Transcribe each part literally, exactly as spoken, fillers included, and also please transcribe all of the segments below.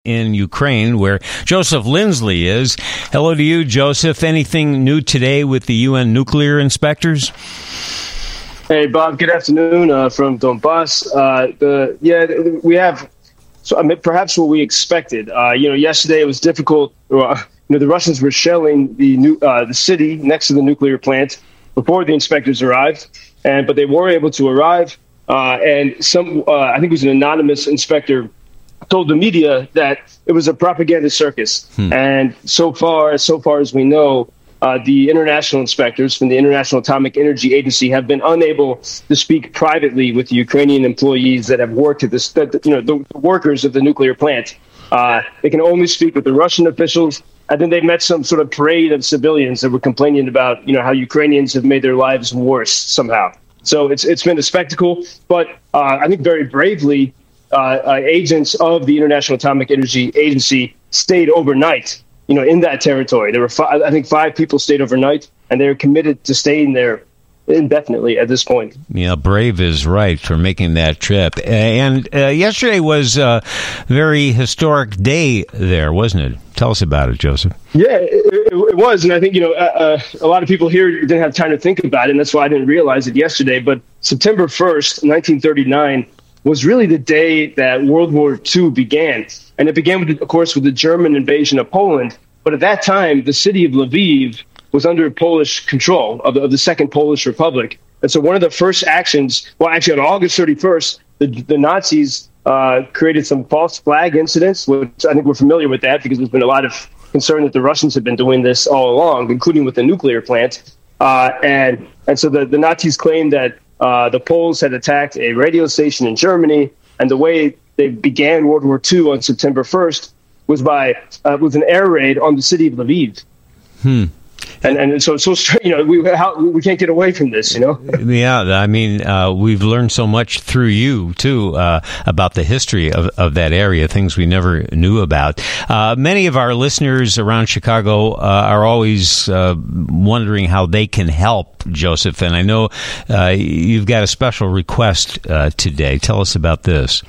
in Ukraine, where Joseph Lindsley is. Hello to you, Joseph. Anything new today with the U N nuclear inspectors? Hey, Bob. Good afternoon uh, from Donbass. Uh, the yeah, we have so I mean, perhaps what we expected. Uh, you know, yesterday it was difficult. Uh, you know, the Russians were shelling the new uh, the city next to the nuclear plant before the inspectors arrived, and but they were able to arrive. Uh, and some, uh, I think it was an anonymous inspector, told the media that it was a propaganda circus. Hmm. And so far, so far as we know, uh, the international inspectors from the International Atomic Energy Agency have been unable to speak privately with the Ukrainian employees that have worked at this, that, you know, the, the workers of the nuclear plant. Uh, they can only speak with the Russian officials. And then they met some sort of parade of civilians that were complaining about, you know, how Ukrainians have made their lives worse somehow. So it's it's been a spectacle, but uh, I think very bravely, Uh, uh, agents of the International Atomic Energy Agency stayed overnight, you know, in that territory. There were, five, I think, five people stayed overnight, and they're committed to staying there indefinitely at this point. Yeah, brave is right for making that trip. And uh, yesterday was a very historic day there, wasn't it? Tell us about it, Joseph. Yeah, it, it, it was, and I think, you know, uh, uh, a lot of people here didn't have time to think about it, and that's why I didn't realize it yesterday. But September first, nineteen thirty-nine, was really the day that World War Two began. And it began, with, of course, with the German invasion of Poland. But at that time, the city of Lviv was under Polish control of the, of the Second Polish Republic. And so one of the first actions, well, actually on August thirty-first, the, the Nazis uh, created some false flag incidents, which I think we're familiar with that because there's been a lot of concern that the Russians have been doing this all along, including with the nuclear plant. Uh, and, and so the, the Nazis claimed that Uh, the Poles had attacked a radio station in Germany, and the way they began World War Two on September first was by uh, with an air raid on the city of Lviv. Hmm. And and so so you know we how, we can't get away from this, you know. Yeah, I mean uh, we've learned so much through you too uh, about the history of, of that area, things we never knew about. Uh, many of our listeners around Chicago uh, are always uh, wondering how they can help, Joseph, and I know uh, you've got a special request uh, today. Tell us about this.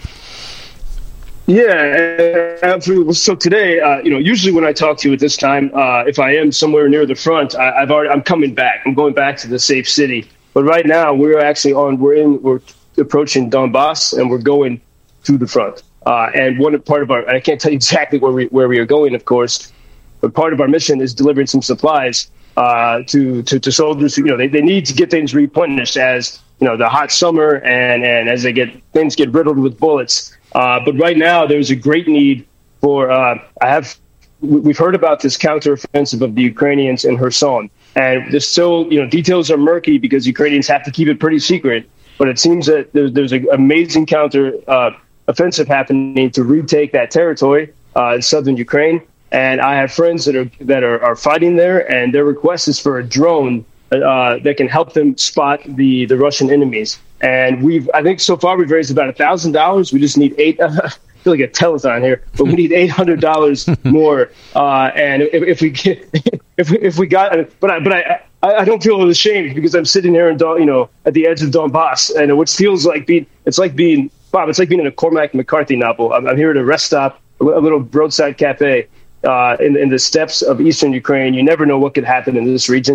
Yeah, absolutely. So today, uh, you know, usually when I talk to you at this time, uh, if I am somewhere near the front, I, I've already, I'm coming back. I'm going back to the safe city. But right now, we're actually on. We're in. We're approaching Donbass, and we're going to the front. Uh, and one part of our, I can't tell you exactly where we where we are going, of course, but part of our mission is delivering some supplies uh, to, to to soldiers. You know, they, they need to get things replenished as you know the hot summer and and as they get things get riddled with bullets. Uh, but right now, there's a great need for, uh, I have, we've heard about this counteroffensive of the Ukrainians in Kherson. And there's still, you know, details are murky because Ukrainians have to keep it pretty secret. But it seems that there's, there's an amazing counter uh, offensive happening to retake that territory uh, in southern Ukraine. And I have friends that are that are, are fighting there, and their request is for a drone uh, that can help them spot the, the Russian enemies. And we've, I think so far we've raised about a thousand dollars. We just need eight. Uh, I feel like a telethon here, but we need eight hundred dollars more. Uh, and if, if we get, if we, if we got, but I, but I, I don't feel ashamed because I'm sitting here in, you know, at the edge of Donbass, and which feels like being, it's like being, Bob, it's like being in a Cormac McCarthy novel. I'm, I'm here at a rest stop, a little roadside cafe, uh, in, in the steppes of eastern Ukraine. You never know what could happen in this region.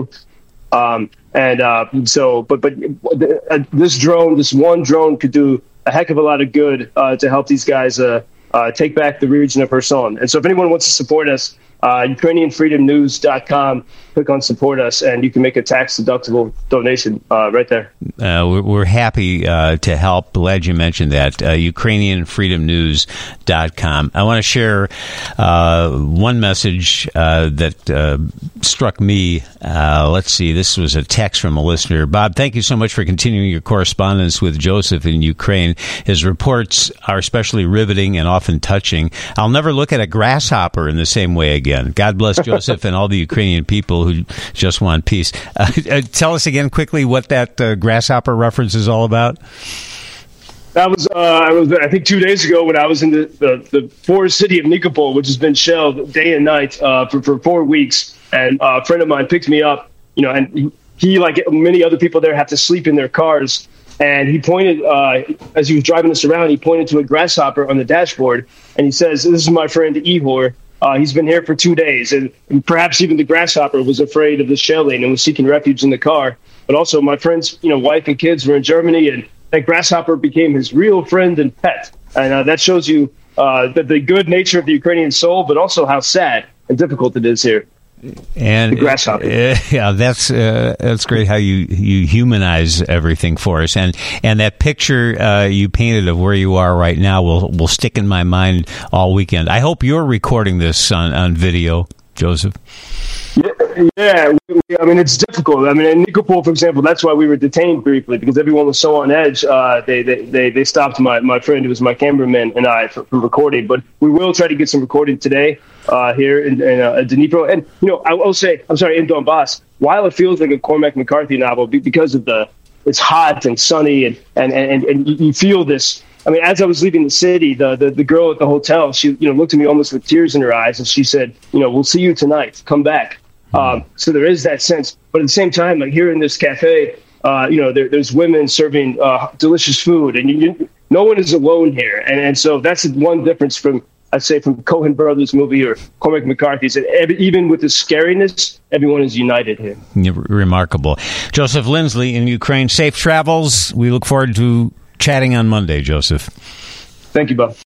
Um, and uh, so, but but uh, this drone, this one drone, could do a heck of a lot of good uh, to help these guys uh, uh, take back the region of Kherson. And so, if anyone wants to support us, uh, Ukrainian Freedom News dot com, click on support us, and you can make a tax deductible donation uh, right there. Uh, we're, we're happy uh, to help. Glad you mentioned that. Uh, Ukrainian Freedom News dot com. I want to share uh, one message uh, that uh, struck me. Uh, let's see. This was a text from a listener. Bob, thank you so much for continuing your correspondence with Joseph in Ukraine. His reports are especially riveting and often touching. I'll never look at a grasshopper in the same way again. God bless Joseph and all the Ukrainian people who just want peace. Uh, uh, tell us again quickly what that uh, grasshopper reference is all about. That was, uh, I was, I think, two days ago when I was in the, the, the forest city of Nikopol, which has been shelled day and night uh, for, for four weeks. And uh, a friend of mine picked me up, you know, and he, he, like many other people there, have to sleep in their cars And he pointed, uh, as he was driving us around, he pointed to a grasshopper on the dashboard, and he says, "This is my friend Ihor. Uh, he's been here for two days." And, and perhaps even the grasshopper was afraid of the shelling and was seeking refuge in the car. But also my friend's, you know, wife and kids were in Germany, and that grasshopper became his real friend and pet. And uh, that shows you uh, the, the good nature of the Ukrainian soul, but also how sad and difficult it is here. And the grasshopper. Uh, yeah, that's uh, that's great how you, you humanize everything for us, and and that picture uh, you painted of where you are right now will will stick in my mind all weekend. I hope you're recording this on, on video, Joseph. Yeah, yeah. We, I mean, it's difficult. I mean, in Nikopol, for example, that's why we were detained briefly, because everyone was so on edge. Uh, they, they, they, they stopped my, my friend, who was my cameraman, and I from, from recording. But we will try to get some recording today uh, here in, in uh, Dnipro. And, you know, I will say, I'm sorry, in Donbass, while it feels like a Cormac McCarthy novel because of the, it's hot and sunny, and, and, and, and you feel this. I mean, as I was leaving the city, the, the, the girl at the hotel, she, you know, looked at me almost with tears in her eyes, and she said, you know, "We'll see you tonight. Come back." Um, so there is that sense. But at the same time, like here in this cafe, uh, you know, there, there's women serving uh, delicious food, and you, you, no one is alone here. And, and so that's one difference from, I'd say, from Coen Brothers movie or Cormac McCarthy's. That every, even with the scariness, everyone is united here. Remarkable. Joseph Lindsley in Ukraine. Safe travels. We look forward to chatting on Monday, Joseph. Thank you, Bob.